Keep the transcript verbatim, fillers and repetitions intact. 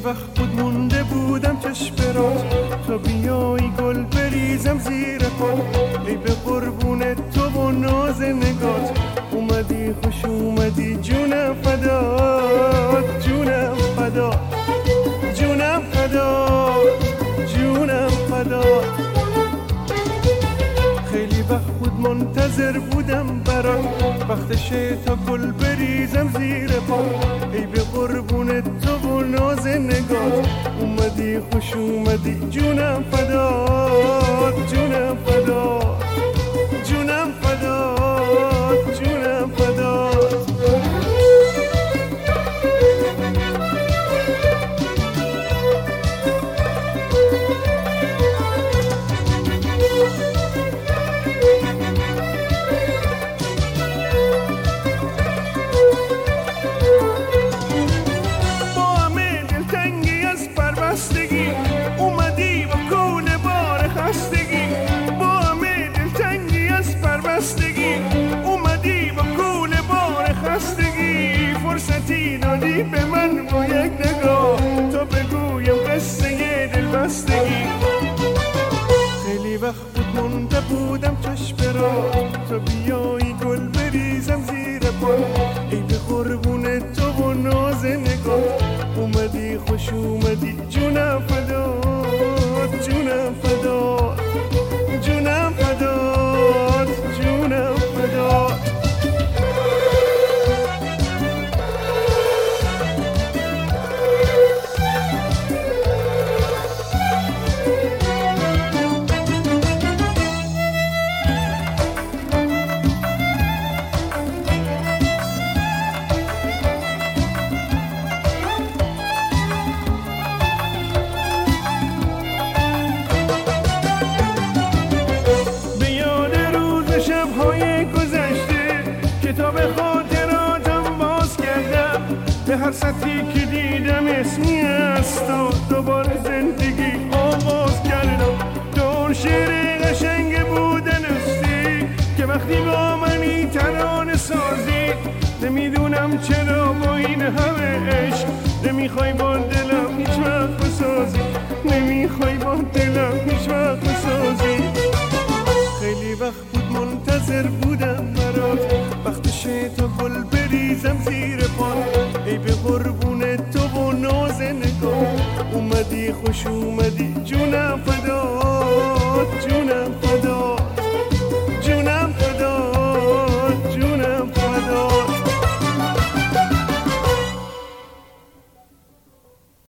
وقت بود مونده بودم چشم برات، تا بیایی گل بریزم زیر پات. ای به قربون تو و ناز نگات، اومدی خوش اومدی جونم فدات، جونم فدات، جونم فدات، جونم فدات. خیلی وقت بود منتظر بودم برات، وقتشه تا گل بریزم زیر پات. ای به قربون تو و ناز نگات، اومدی خوش اومدی جونم فدات، جونم فدات، جونم فدات، جونم فدات. اومدی با کول بار خستگی، با همه دلتنگی از پربستگی. اومدی با کول بار خستگی، فرصتی دادی به من با یک نگاه، تا بگویم قصه دلبستگی. خیلی وقت بود مونده بودم چشم برات، تا بیایی گل بریزم زیر پات. ای به قربون تو و ناز نگات، اومدی خوش اومدی جونم فدات، جونم فدات، جونم فدات، جونم فدات. شب‌های گذشته کتاب خاطراتم باز کردم، به هر سطری که دیدم اسمی از تو دوباره زندگی آغاز کردم. تو شعر قشنگ بودن استی که وقتی با منی ترانه سازی، نمیدونم چرا با این همه عشق نمیخوای با دلم هیچ وقت بسازی، نمیخوای با دلم هیچ وقت بسازی. خیلی وقت بود منتظر بودم برات، وقتشه تا گل بریزم زیر پات. ای به قربون تو و ناز نگاه، اومدی خوش اومدی جونم.